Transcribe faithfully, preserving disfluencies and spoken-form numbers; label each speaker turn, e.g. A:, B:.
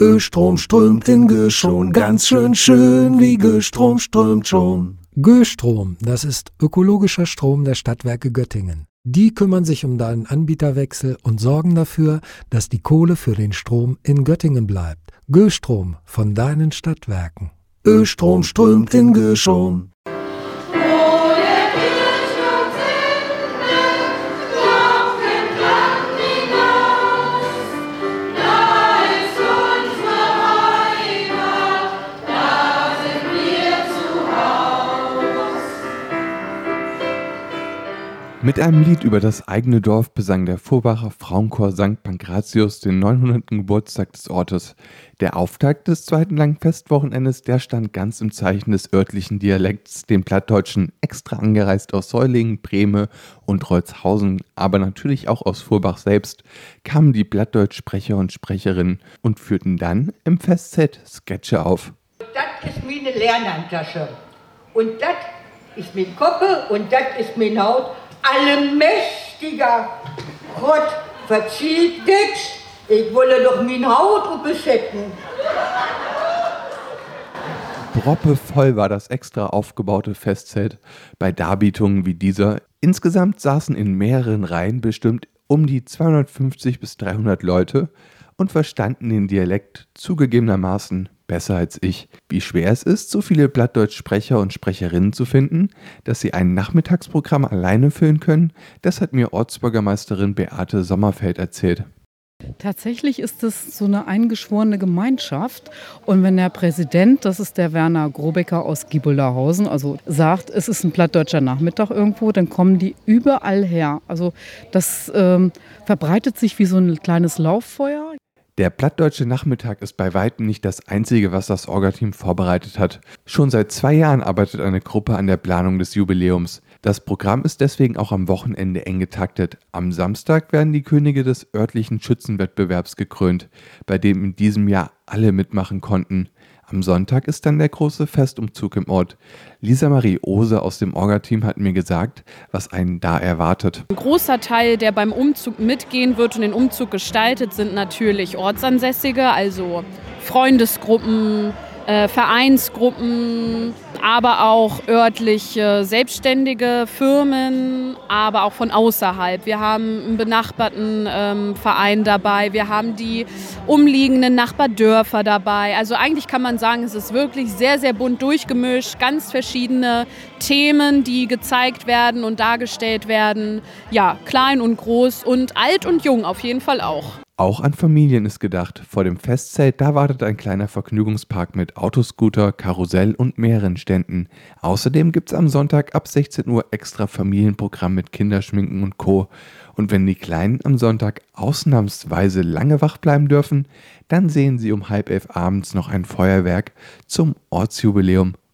A: Östrom strömt in Göschon, ganz schön schön, wie Göstrom strömt schon.
B: Göstrom, das ist ökologischer Strom der Stadtwerke Göttingen. Die kümmern sich um deinen Anbieterwechsel und sorgen dafür, dass die Kohle für den Strom in Göttingen bleibt. Göstrom von deinen Stadtwerken.
A: Östrom strömt in Göschon.
C: Mit einem Lied über das eigene Dorf besang der Vorbacher Frauenchor Sankt Pankratius den neunhunderten Geburtstag des Ortes. Der Auftakt des zweiten langen Festwochenendes, der stand ganz im Zeichen des örtlichen Dialekts, den Plattdeutschen, extra angereist aus Säulingen, Breme und Rolzhausen, aber natürlich auch aus Vorbach selbst, kamen die Plattdeutsch-Sprecher und Sprecherinnen und führten dann im Festzelt Sketche auf.
D: Das ist meine Lernhandtasche und das ist mein Koppe und das ist mein Haut. Allmächtiger Gott, verzieht dich, ich wolle doch mein Haut besetzen.
C: Proppevoll war das extra aufgebaute Festzelt bei Darbietungen wie dieser. Insgesamt saßen in mehreren Reihen bestimmt um die zweihundertfünfzig bis dreihundert Leute und verstanden den Dialekt zugegebenermaßen besser als ich. Wie schwer es ist, so viele Plattdeutsch-Sprecher und Sprecherinnen zu finden, dass sie ein Nachmittagsprogramm alleine füllen können, das hat mir Ortsbürgermeisterin Beate Sommerfeld erzählt.
E: Tatsächlich ist es so eine eingeschworene Gemeinschaft. Und wenn der Präsident, das ist der Werner Grobecker aus Giebelderhausen, also sagt, es ist ein plattdeutscher Nachmittag irgendwo, dann kommen die überall her. Also das ähm, verbreitet sich wie so ein kleines Lauffeuer.
C: Der Plattdeutsche Nachmittag ist bei weitem nicht das Einzige, was das Orga-Team vorbereitet hat. Schon seit zwei Jahren arbeitet eine Gruppe an der Planung des Jubiläums. Das Programm ist deswegen auch am Wochenende eng getaktet. Am Samstag werden die Könige des örtlichen Schützenwettbewerbs gekrönt, bei dem in diesem Jahr alle mitmachen konnten. Am Sonntag ist dann der große Festumzug im Ort. Lisa Marie Ohse aus dem Orga-Team hat mir gesagt, was einen da erwartet.
F: Ein großer Teil, der beim Umzug mitgehen wird und den Umzug gestaltet, sind natürlich Ortsansässige, also Freundesgruppen, äh, Vereinsgruppen, aber auch örtliche selbstständige Firmen, aber auch von außerhalb. Wir haben einen benachbarten ähm, Verein dabei, wir haben die umliegenden Nachbardörfer dabei. Also eigentlich kann man sagen, es ist wirklich sehr, sehr bunt durchgemischt, ganz verschiedene Themen, die gezeigt werden und dargestellt werden. Ja, klein und groß und alt und jung auf jeden Fall auch.
C: Auch an Familien ist gedacht. Vor dem Festzelt, da wartet ein kleiner Vergnügungspark mit Autoscooter, Karussell und mehreren Ständen. Außerdem gibt's am Sonntag ab sechzehn Uhr extra Familienprogramm mit Kinderschminken und Co. Und wenn die Kleinen am Sonntag ausnahmsweise lange wach bleiben dürfen, dann sehen sie um halb elf abends noch ein Feuerwerk zum Ortsjubiläum